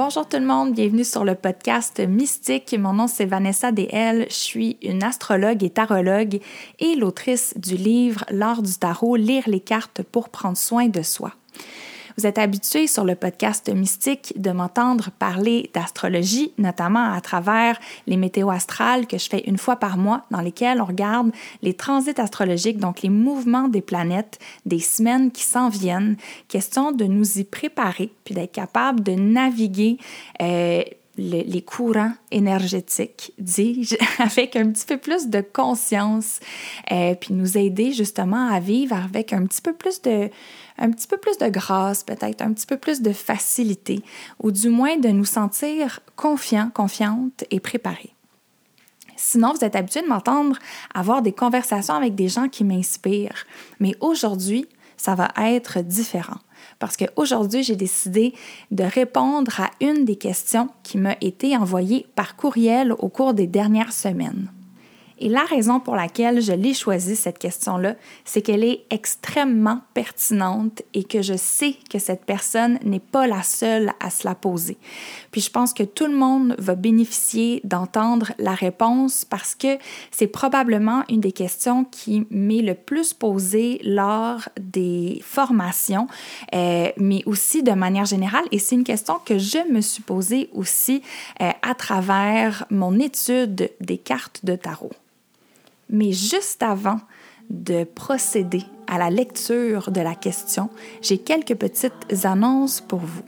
Bonjour tout le monde, bienvenue sur le podcast Mystique. Mon nom c'est Vanessa DL, je suis une astrologue et tarologue et l'autrice du livre L'art du tarot, lire les cartes pour prendre soin de soi. Vous êtes habitués sur le podcast Mystique de m'entendre parler d'astrologie, notamment à travers les météos astrales que je fais une fois par mois, dans lesquelles on regarde les transits astrologiques, donc les mouvements des planètes, des semaines qui s'en viennent, question de nous y préparer, puis d'être capable de naviguer les courants énergétiques, dis-je, avec un petit peu plus de conscience, puis nous aider justement à vivre avec un petit peu plus de grâce, peut-être un petit peu plus de facilité, ou du moins de nous sentir confiants, confiantes et préparés. Sinon, vous êtes habitués de m'entendre avoir des conversations avec des gens qui m'inspirent, mais aujourd'hui, ça va être différent. Parce qu'aujourd'hui, j'ai décidé de répondre à une des questions qui m'a été envoyée par courriel au cours des dernières semaines. Et la raison pour laquelle je l'ai choisie, cette question-là, c'est qu'elle est extrêmement pertinente et que je sais que cette personne n'est pas la seule à se la poser. Puis je pense que tout le monde va bénéficier d'entendre la réponse parce que c'est probablement une des questions qui m'est le plus posée lors des formations, mais aussi de manière générale. Et c'est une question que je me suis posée aussi à travers mon étude des cartes de tarot. Mais juste avant de procéder à la lecture de la question, j'ai quelques petites annonces pour vous.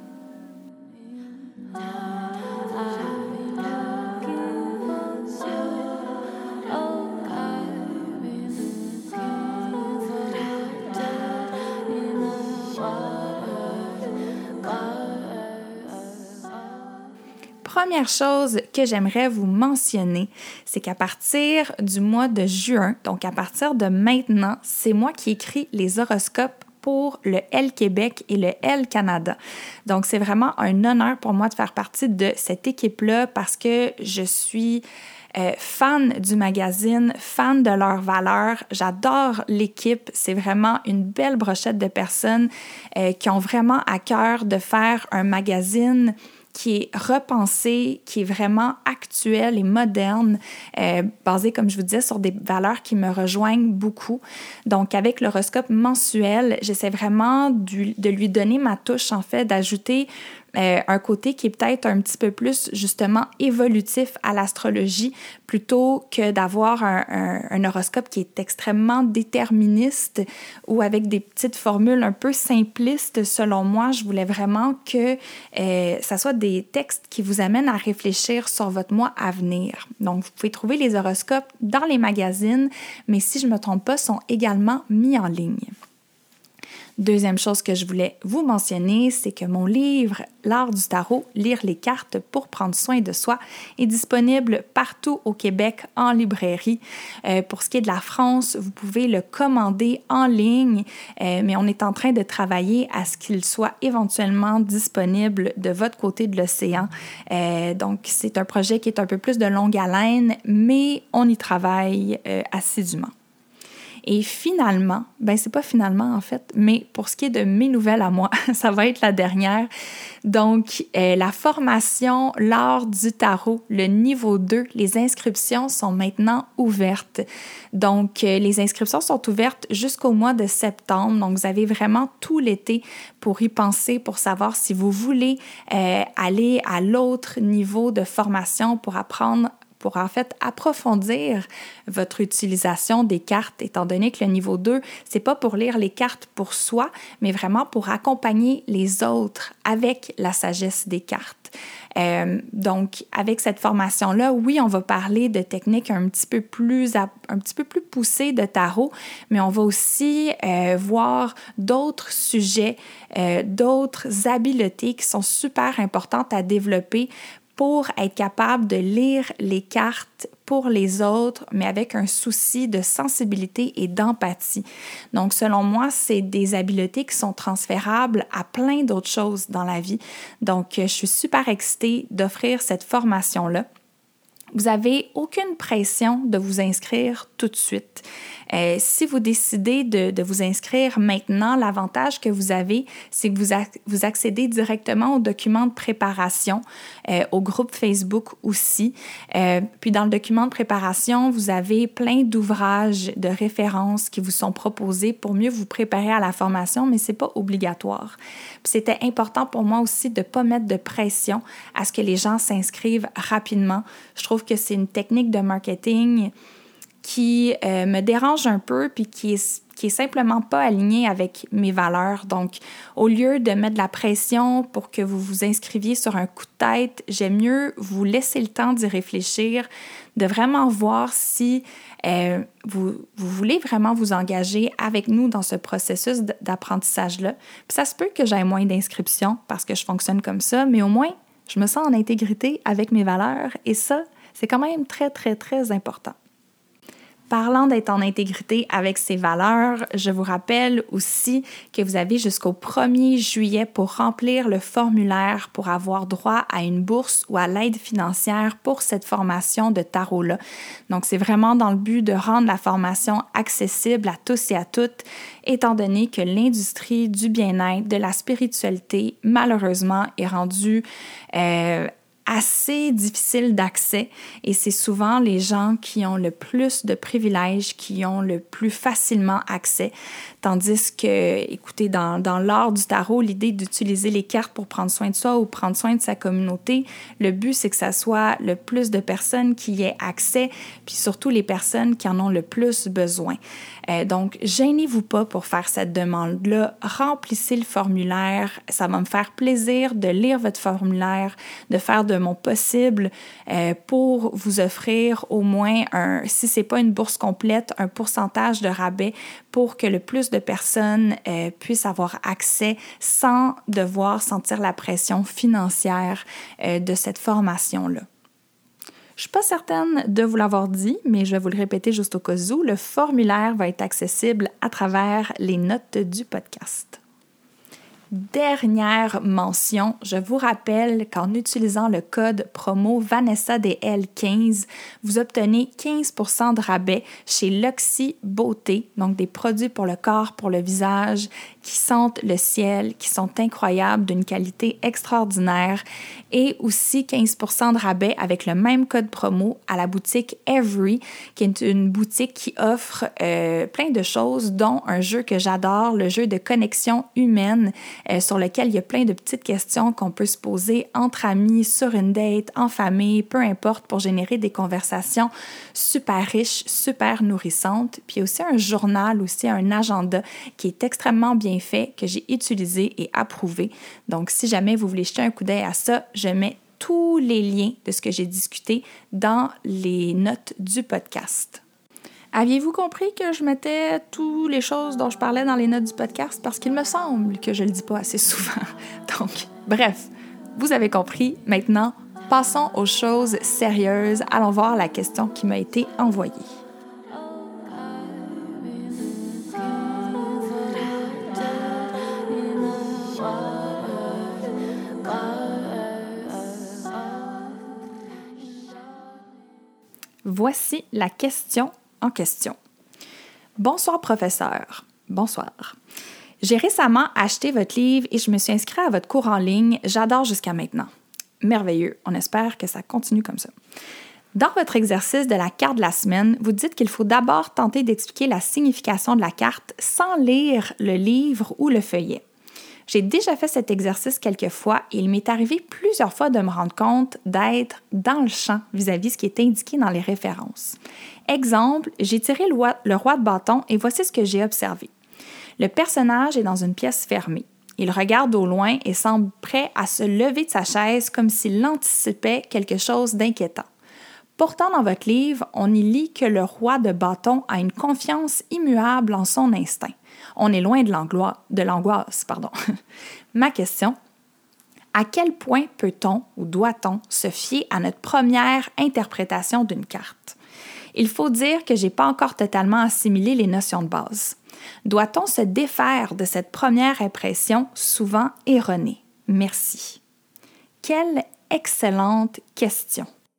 Première chose que j'aimerais vous mentionner, c'est qu'à partir du mois de juin, donc à partir de maintenant, c'est moi qui écris les horoscopes pour le L Québec et le L Canada. Donc, c'est vraiment un honneur pour moi de faire partie de cette équipe-là parce que je suis fan du magazine, fan de leurs valeurs. J'adore l'équipe. C'est vraiment une belle brochette de personnes qui ont vraiment à cœur de faire un magazine qui est repensé, qui est vraiment actuel et moderne, basé, comme je vous disais, sur des valeurs qui me rejoignent beaucoup. Donc, avec l'horoscope mensuel, j'essaie vraiment de lui donner ma touche, en fait, d'ajouter un côté qui est peut-être un petit peu plus, justement, évolutif à l'astrologie, plutôt que d'avoir un horoscope qui est extrêmement déterministe ou avec des petites formules un peu simplistes. Selon moi, je voulais vraiment que ça soit des textes qui vous amènent à réfléchir sur votre mois à venir. Donc, vous pouvez trouver les horoscopes dans les magazines, mais si je ne me trompe pas, sont également mis en ligne. Deuxième chose que je voulais vous mentionner, c'est que mon livre « L'art du tarot, lire les cartes pour prendre soin de soi » est disponible partout au Québec en librairie. Pour ce qui est de la France, vous pouvez le commander en ligne, mais on est en train de travailler à ce qu'il soit éventuellement disponible de votre côté de l'océan. Donc, c'est un projet qui est un peu plus de longue haleine, mais on y travaille assidûment. Et finalement, c'est pas finalement en fait, mais pour ce qui est de mes nouvelles à moi, ça va être la dernière. Donc, la formation L'art du tarot, le niveau 2, les inscriptions sont maintenant ouvertes. Donc, les inscriptions sont ouvertes jusqu'au mois de septembre. Donc, vous avez vraiment tout l'été pour y penser, pour savoir si vous voulez aller à l'autre niveau de formation pour apprendre pour en fait approfondir votre utilisation des cartes, étant donné que le niveau 2, c'est pas pour lire les cartes pour soi, mais vraiment pour accompagner les autres avec la sagesse des cartes. Donc, avec cette formation-là, oui, on va parler de techniques un petit peu plus poussées de tarot, mais on va aussi voir d'autres sujets, d'autres habiletés qui sont super importantes à développer pour être capable de lire les cartes pour les autres, mais avec un souci de sensibilité et d'empathie. Donc, selon moi, c'est des habiletés qui sont transférables à plein d'autres choses dans la vie. Donc, je suis super excitée d'offrir cette formation-là. Vous n'avez aucune pression de vous inscrire tout de suite. Si vous décidez de vous inscrire maintenant, l'avantage que vous avez, c'est que vous accédez directement aux documents de préparation, au groupe Facebook aussi. Puis dans le document de préparation, vous avez plein d'ouvrages de références qui vous sont proposés pour mieux vous préparer à la formation, mais c'est pas obligatoire. Puis c'était important pour moi aussi de ne pas mettre de pression à ce que les gens s'inscrivent rapidement. Je trouve que c'est une technique de marketing qui me dérange un peu puis qui est simplement pas alignée avec mes valeurs. Donc, au lieu de mettre de la pression pour que vous vous inscriviez sur un coup de tête, j'aime mieux vous laisser le temps d'y réfléchir, de vraiment voir si vous voulez vraiment vous engager avec nous dans ce processus d'apprentissage-là. Puis ça se peut que j'aie moins d'inscriptions parce que je fonctionne comme ça, mais au moins, je me sens en intégrité avec mes valeurs et ça, c'est quand même très, très, très important. Parlant d'être en intégrité avec ses valeurs, je vous rappelle aussi que vous avez jusqu'au 1er juillet pour remplir le formulaire pour avoir droit à une bourse ou à l'aide financière pour cette formation de tarot-là. Donc, c'est vraiment dans le but de rendre la formation accessible à tous et à toutes, étant donné que l'industrie du bien-être, de la spiritualité, malheureusement, est rendue assez difficile d'accès et c'est souvent les gens qui ont le plus de privilèges qui ont le plus facilement accès. Tandis que, écoutez, dans l'art du tarot, l'idée d'utiliser les cartes pour prendre soin de soi ou prendre soin de sa communauté, le but, c'est que ça soit le plus de personnes qui y aient accès, puis surtout les personnes qui en ont le plus besoin. Donc, gênez-vous pas pour faire cette demande-là. Remplissez le formulaire. Ça va me faire plaisir de lire votre formulaire, de faire de mon possible pour vous offrir au moins, si ce n'est pas une bourse complète, un pourcentage de rabais pour que le plus de personnes puissent avoir accès sans devoir sentir la pression financière de cette formation-là. Je ne suis pas certaine de vous l'avoir dit, mais je vais vous le répéter juste au cas où. Le formulaire va être accessible à travers les notes du podcast. Dernière mention, je vous rappelle qu'en utilisant le code promo VanessaDL15, vous obtenez 15% de rabais chez Luxy Beauté, donc des produits pour le corps, pour le visage, qui sentent le ciel, qui sont incroyables, d'une qualité extraordinaire, et aussi 15% de rabais avec le même code promo à la boutique Every, qui est une boutique qui offre plein de choses, dont un jeu que j'adore, le jeu de connexion humaine, sur lequel il y a plein de petites questions qu'on peut se poser entre amis, sur une date, en famille, peu importe, pour générer des conversations super riches, super nourrissantes. Puis il y a aussi un journal, aussi un agenda qui est extrêmement bien fait, que j'ai utilisé et approuvé. Donc, si jamais vous voulez jeter un coup d'œil à ça, je mets tous les liens de ce que j'ai discuté dans les notes du podcast. Aviez-vous compris que je mettais toutes les choses dont je parlais dans les notes du podcast? Parce qu'il me semble que je le dis pas assez souvent. Donc, bref, vous avez compris. Maintenant, passons aux choses sérieuses. Allons voir la question qui m'a été envoyée. Voici la question en question. Bonsoir, professeur. Bonsoir. J'ai récemment acheté votre livre et je me suis inscrite à votre cours en ligne. J'adore jusqu'à maintenant. Merveilleux. On espère que ça continue comme ça. Dans votre exercice de la carte de la semaine, vous dites qu'il faut d'abord tenter d'expliquer la signification de la carte sans lire le livre ou le feuillet. J'ai déjà fait cet exercice quelques fois et il m'est arrivé plusieurs fois de me rendre compte d'être dans le champ vis-à-vis ce qui est indiqué dans les références. Exemple, j'ai tiré le roi de bâton et voici ce que j'ai observé. Le personnage est dans une pièce fermée. Il regarde au loin et semble prêt à se lever de sa chaise comme s'il anticipait quelque chose d'inquiétant. Pourtant, dans votre livre, on y lit que le roi de bâton a une confiance immuable en son instinct. On est loin de l'angoisse. Ma question, à quel point peut-on ou doit-on se fier à notre première interprétation d'une carte? Il faut dire que je n'ai pas encore totalement assimilé les notions de base. Doit-on se défaire de cette première impression souvent erronée? Merci. Quelle excellente question!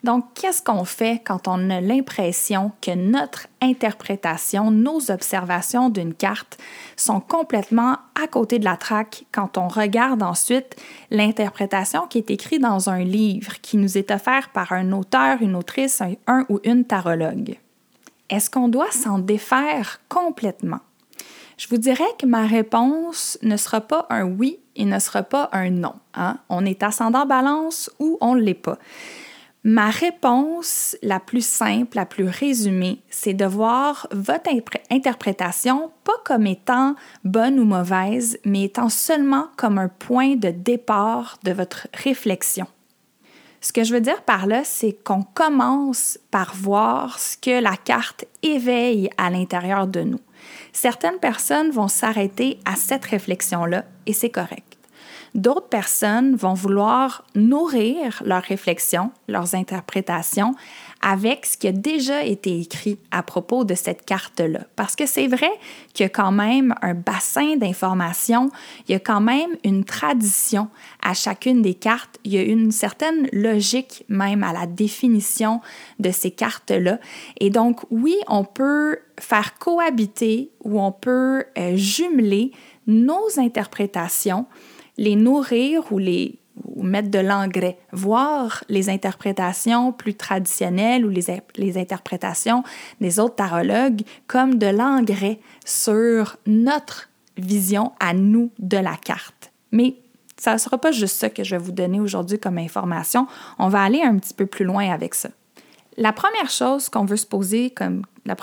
Donc, qu'est-ce qu'on fait quand on a l'impression que notre interprétation, nos observations d'une carte sont complètement à côté de la traque quand on regarde ensuite l'interprétation qui est écrite dans un livre qui nous est offert par un auteur, une autrice, un ou une tarologue? Est-ce qu'on doit s'en défaire complètement? Je vous dirais que ma réponse ne sera pas un oui et ne sera pas un non. Hein? On est ascendant balance ou on ne l'est pas. Ma réponse la plus simple, la plus résumée, c'est de voir votre interprétation pas comme étant bonne ou mauvaise, mais étant seulement comme un point de départ de votre réflexion. Ce que je veux dire par là, c'est qu'on commence par voir ce que la carte éveille à l'intérieur de nous. Certaines personnes vont s'arrêter à cette réflexion-là et c'est correct. D'autres personnes vont vouloir nourrir leurs réflexions, leurs interprétations avec ce qui a déjà été écrit à propos de cette carte-là. Parce que c'est vrai qu'il y a quand même un bassin d'informations, il y a quand même une tradition à chacune des cartes, il y a une certaine logique même à la définition de ces cartes-là. Et donc, oui, on peut faire cohabiter ou on peut jumeler nos interprétations, les nourrir ou mettre de l'engrais, voir les interprétations plus traditionnelles ou les interprétations des autres tarologues comme de l'engrais sur notre vision à nous de la carte. Mais ça ne sera pas juste ça que je vais vous donner aujourd'hui comme information. On va aller un petit peu plus loin avec ça. La première chose qu'on veut se poser comme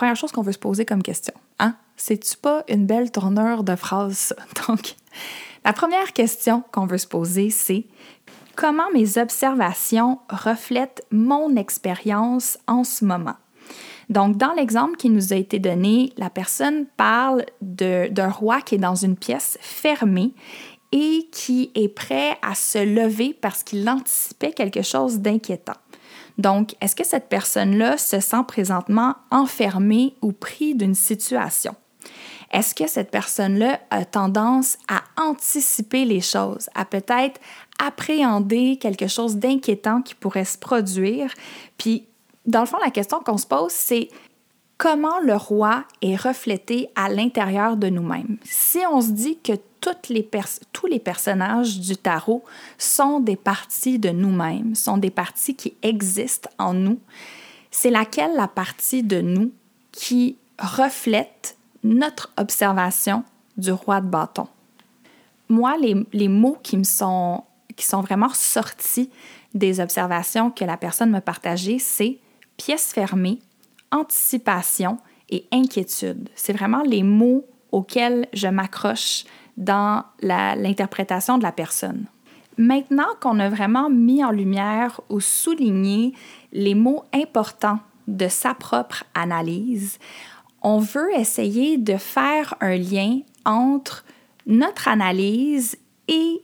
question, hein? C'est-tu pas une belle tournure de phrase, ça? Donc, la première question qu'on veut se poser, c'est comment mes observations reflètent mon expérience en ce moment? Donc, dans l'exemple qui nous a été donné, la personne parle d'un roi qui est dans une pièce fermée et qui est prêt à se lever parce qu'il anticipait quelque chose d'inquiétant. Donc, est-ce que cette personne-là se sent présentement enfermée ou prise d'une situation? Est-ce que cette personne-là a tendance à anticiper les choses, à peut-être appréhender quelque chose d'inquiétant qui pourrait se produire? Puis, dans le fond, la question qu'on se pose, c'est comment le roi est reflété à l'intérieur de nous-mêmes? Si on se dit que tous les personnages du tarot sont des parties de nous-mêmes, sont des parties qui existent en nous, c'est laquelle la partie de nous qui reflète notre observation du roi de bâton? Moi, les mots qui sont vraiment sortis des observations que la personne m'a partagées, c'est pièce fermée, anticipation et inquiétude. C'est vraiment les mots auxquels je m'accroche dans l'interprétation de la personne. Maintenant qu'on a vraiment mis en lumière ou souligné les mots importants de sa propre analyse, on veut essayer de faire un lien entre notre analyse et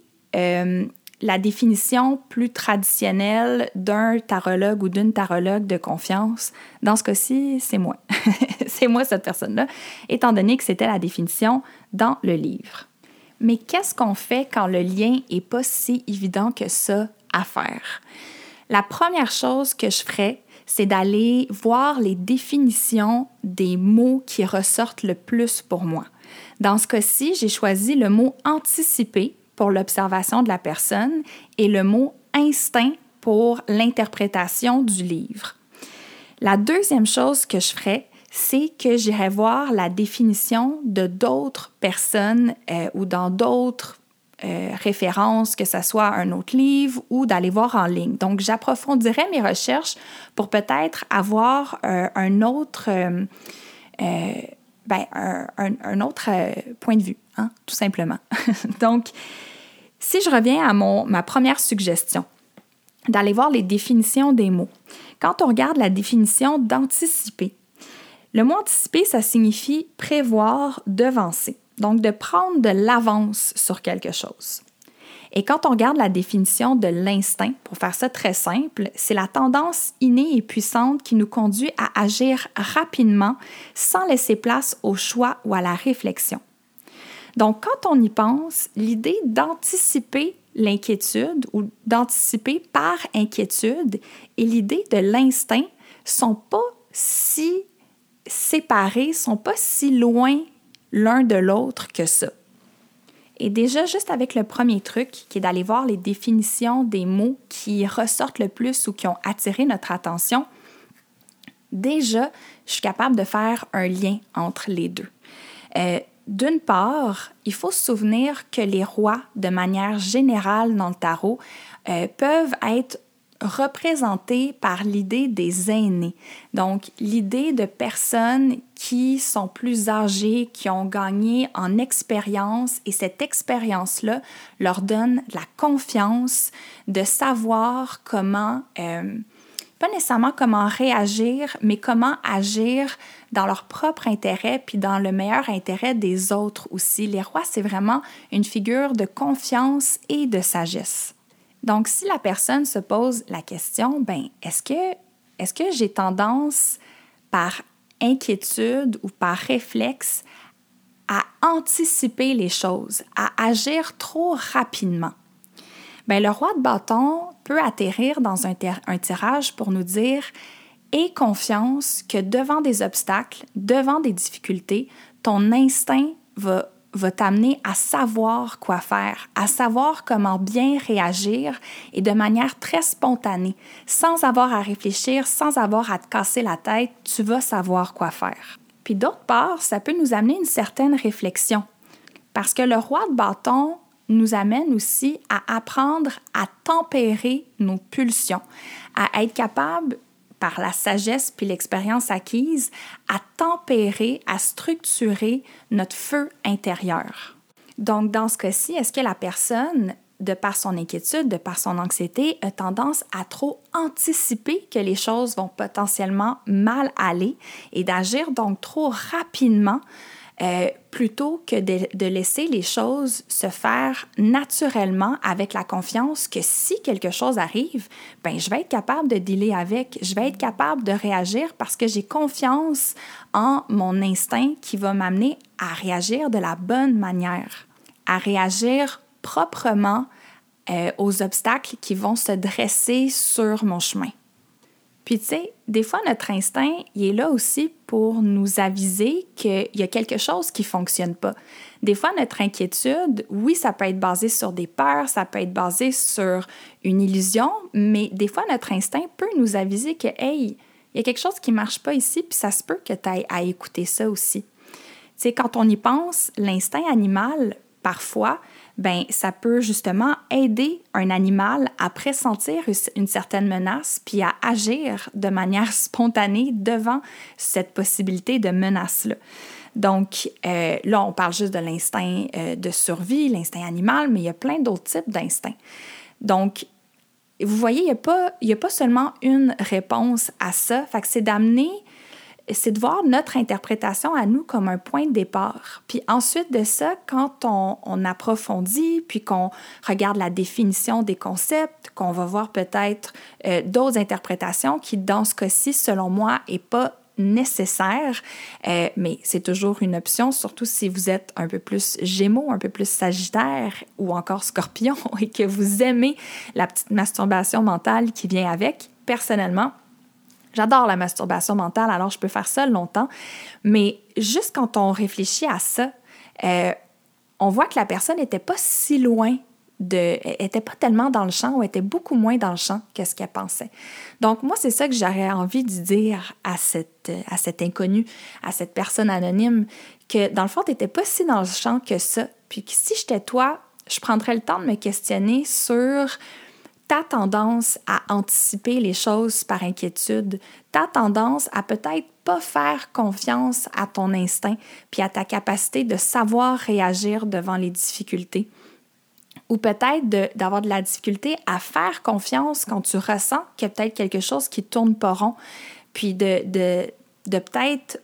la définition plus traditionnelle d'un tarologue ou d'une tarologue de confiance. Dans ce cas-ci, c'est moi. C'est moi cette personne-là, étant donné que c'était la définition dans le livre. Mais qu'est-ce qu'on fait quand le lien n'est pas si évident que ça à faire? La première chose que je ferais, c'est d'aller voir les définitions des mots qui ressortent le plus pour moi. Dans ce cas-ci, j'ai choisi le mot « anticiper » pour l'observation de la personne et le mot « instinct » pour l'interprétation du livre. La deuxième chose que je ferais, c'est que j'irai voir la définition de d'autres personnes ou dans d'autres références, que ce soit un autre livre ou d'aller voir en ligne. Donc, j'approfondirai mes recherches pour peut-être avoir un autre point de vue, hein, tout simplement. Donc, si je reviens à ma première suggestion, d'aller voir les définitions des mots. Quand on regarde la définition d'anticiper, le mot anticiper, ça signifie prévoir, devancer. Donc, de prendre de l'avance sur quelque chose. Et quand on regarde la définition de l'instinct, pour faire ça très simple, c'est la tendance innée et puissante qui nous conduit à agir rapidement sans laisser place au choix ou à la réflexion. Donc, quand on y pense, l'idée d'anticiper l'inquiétude ou d'anticiper par inquiétude et l'idée de l'instinct sont pas si séparés, sont pas si loin l'un de l'autre que ça. Et déjà, juste avec le premier truc, qui est d'aller voir les définitions des mots qui ressortent le plus ou qui ont attiré notre attention, déjà, je suis capable de faire un lien entre les deux. D'une part, il faut se souvenir que les rois, de manière générale dans le tarot, peuvent être représentés par l'idée des aînés. Donc, l'idée de personnes qui sont plus âgées, qui ont gagné en expérience, et cette expérience-là leur donne de la confiance de savoir comment, pas nécessairement comment réagir, mais comment agir dans leur propre intérêt, puis dans le meilleur intérêt des autres aussi. Les rois, c'est vraiment une figure de confiance et de sagesse. Donc, si la personne se pose la question, est-ce que j'ai tendance par inquiétude ou par réflexe à anticiper les choses, à agir trop rapidement? Le roi de bâton peut atterrir dans un tirage pour nous dire « Aie confiance que devant des obstacles, devant des difficultés, ton instinct va t'amener à savoir quoi faire, à savoir comment bien réagir et de manière très spontanée, sans avoir à réfléchir, sans avoir à te casser la tête, tu vas savoir quoi faire. » Puis d'autre part, ça peut nous amener une certaine réflexion, parce que le roi de bâton nous amène aussi à apprendre à tempérer nos pulsions, à être capable, par la sagesse puis l'expérience acquise, à tempérer, à structurer notre feu intérieur. Donc, dans ce cas-ci, est-ce que la personne, de par son inquiétude, de par son anxiété, a tendance à trop anticiper que les choses vont potentiellement mal aller et d'agir donc trop rapidement plutôt que de laisser les choses se faire naturellement avec la confiance que si quelque chose arrive, je vais être capable de dealer avec, je vais être capable de réagir parce que j'ai confiance en mon instinct qui va m'amener à réagir de la bonne manière, à réagir proprement aux obstacles qui vont se dresser sur mon chemin. Puis, tu sais, des fois, notre instinct, il est là aussi pour nous aviser qu'il y a quelque chose qui ne fonctionne pas. Des fois, notre inquiétude, oui, ça peut être basé sur des peurs, ça peut être basé sur une illusion, mais des fois, notre instinct peut nous aviser que, hey, il y a quelque chose qui ne marche pas ici, puis ça se peut que tu ailles à écouter ça aussi. Tu sais, quand on y pense, l'instinct animal, parfois, ça peut justement aider un animal à pressentir une certaine menace puis à agir de manière spontanée devant cette possibilité de menace-là. Donc, là, on parle juste de l'instinct de survie, l'instinct animal, mais il y a plein d'autres types d'instincts. Donc, vous voyez, il y a pas seulement une réponse à ça. Fait que c'est de voir notre interprétation à nous comme un point de départ. Puis ensuite de ça, quand on approfondit, puis qu'on regarde la définition des concepts, qu'on va voir peut-être d'autres interprétations qui, dans ce cas-ci, selon moi, n'est pas nécessaire, mais c'est toujours une option, surtout si vous êtes un peu plus Gémeaux, un peu plus Sagittaire ou encore Scorpion et que vous aimez la petite masturbation mentale qui vient avec. Personnellement, j'adore la masturbation mentale, alors je peux faire ça longtemps, mais juste quand on réfléchit à ça, on voit que la personne n'était pas si loin était pas tellement dans le champ ou était beaucoup moins dans le champ que ce qu'elle pensait. Donc, moi, c'est ça que j'aurais envie de dire à cet inconnu, à cette personne anonyme, que dans le fond, tu n'étais pas si dans le champ que ça, puis que si j'étais toi, je prendrais le temps de me questionner sur ta tendance à anticiper les choses par inquiétude, ta tendance à peut-être pas faire confiance à ton instinct puis à ta capacité de savoir réagir devant les difficultés. Ou peut-être d'avoir de la difficulté à faire confiance quand tu ressens qu'il y a peut-être quelque chose qui tourne pas rond, puis de peut-être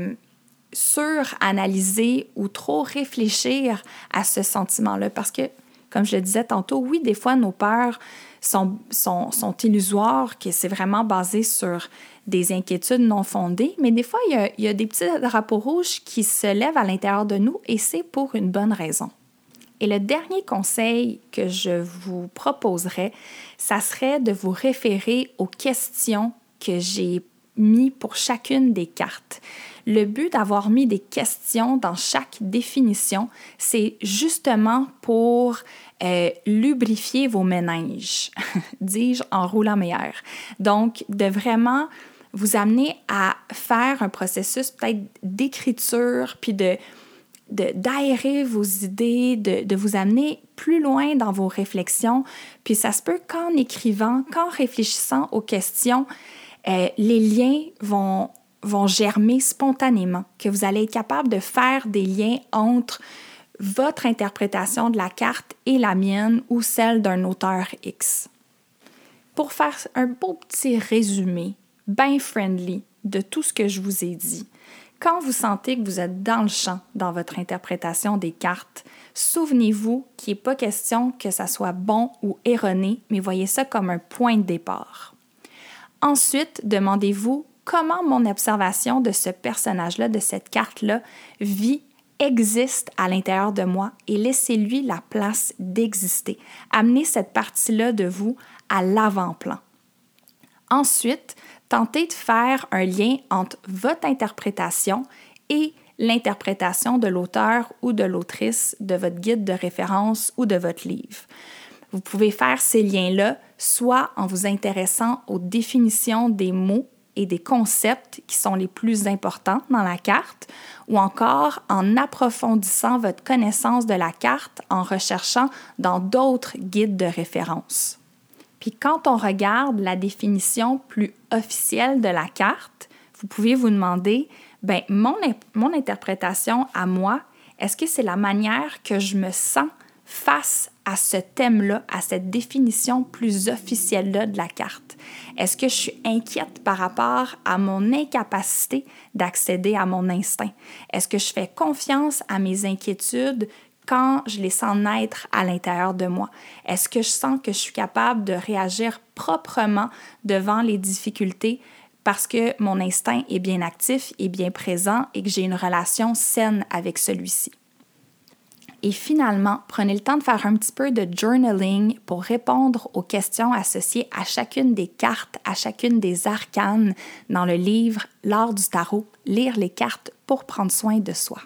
suranalyser ou trop réfléchir à ce sentiment-là. Parce que, comme je le disais tantôt, oui, des fois, nos peurs sont illusoires, que c'est vraiment basé sur des inquiétudes non fondées, mais des fois, il y a des petits drapeaux rouges qui se lèvent à l'intérieur de nous et c'est pour une bonne raison. Et le dernier conseil que je vous proposerais, ça serait de vous référer aux questions que j'ai mises pour chacune des cartes. Le but d'avoir mis des questions dans chaque définition, c'est justement pour lubrifier vos méninges, dis-je en roulant mes airs. Donc, de vraiment vous amener à faire un processus peut-être d'écriture, puis d'aérer vos idées, de vous amener plus loin dans vos réflexions. Puis ça se peut qu'en écrivant, qu'en réfléchissant aux questions, les liens vont germer spontanément, que vous allez être capable de faire des liens entre votre interprétation de la carte et la mienne ou celle d'un auteur X. Pour faire un beau petit résumé, bien friendly, de tout ce que je vous ai dit, quand vous sentez que vous êtes dans le champ dans votre interprétation des cartes, souvenez-vous qu'il n'est pas question que ça soit bon ou erroné, mais voyez ça comme un point de départ. Ensuite, demandez-vous comment mon observation de ce personnage-là, de cette carte-là, existe à l'intérieur de moi et laissez-lui la place d'exister. Amenez cette partie-là de vous à l'avant-plan. Ensuite, tentez de faire un lien entre votre interprétation et l'interprétation de l'auteur ou de l'autrice de votre guide de référence ou de votre livre. Vous pouvez faire ces liens-là soit en vous intéressant aux définitions des mots et des concepts qui sont les plus importants dans la carte, ou encore en approfondissant votre connaissance de la carte en recherchant dans d'autres guides de référence. Puis quand on regarde la définition plus officielle de la carte, vous pouvez vous demander, mon interprétation à moi, est-ce que c'est la manière que je me sens face à ce thème-là, à cette définition plus officielle-là de la carte? Est-ce que je suis inquiète par rapport à mon incapacité d'accéder à mon instinct? Est-ce que je fais confiance à mes inquiétudes quand je les sens naître à l'intérieur de moi? Est-ce que je sens que je suis capable de réagir proprement devant les difficultés parce que mon instinct est bien actif et bien présent et que j'ai une relation saine avec celui-ci? Et finalement, prenez le temps de faire un petit peu de journaling pour répondre aux questions associées à chacune des cartes, à chacune des arcanes dans le livre L'art du tarot, lire les cartes pour prendre soin de soi.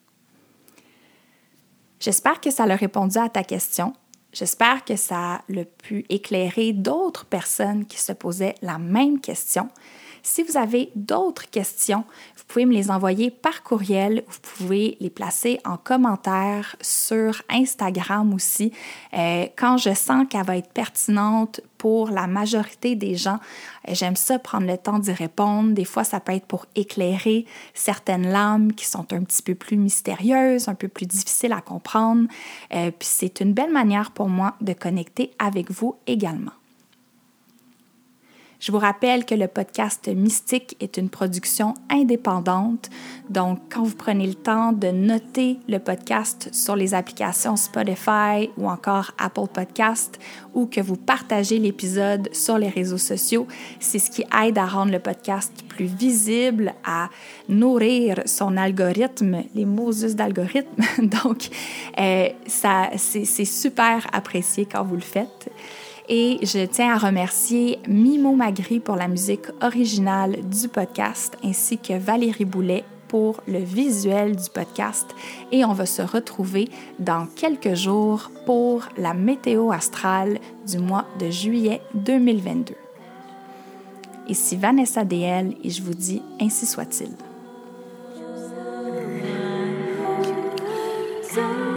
J'espère que ça a répondu à ta question. J'espère que ça a pu éclairer d'autres personnes qui se posaient la même question. Si vous avez d'autres questions, vous pouvez me les envoyer par courriel, vous pouvez les placer en commentaire sur Instagram aussi. Quand je sens qu'elle va être pertinente pour la majorité des gens, j'aime ça prendre le temps d'y répondre. Des fois, ça peut être pour éclairer certaines lames qui sont un petit peu plus mystérieuses, un peu plus difficiles à comprendre. Puis c'est une belle manière pour moi de connecter avec vous également. Je vous rappelle que le podcast Mystique est une production indépendante. Donc, quand vous prenez le temps de noter le podcast sur les applications Spotify ou encore Apple Podcast ou que vous partagez l'épisode sur les réseaux sociaux, c'est ce qui aide à rendre le podcast plus visible, à nourrir son algorithme, les Moses d'algorithme. Donc, c'est super apprécié quand vous le faites. Et je tiens à remercier Mimo Magri pour la musique originale du podcast, ainsi que Valérie Boulet pour le visuel du podcast. Et on va se retrouver dans quelques jours pour la météo astrale du mois de juillet 2022. Ici Vanessa DL et je vous dis ainsi soit-il.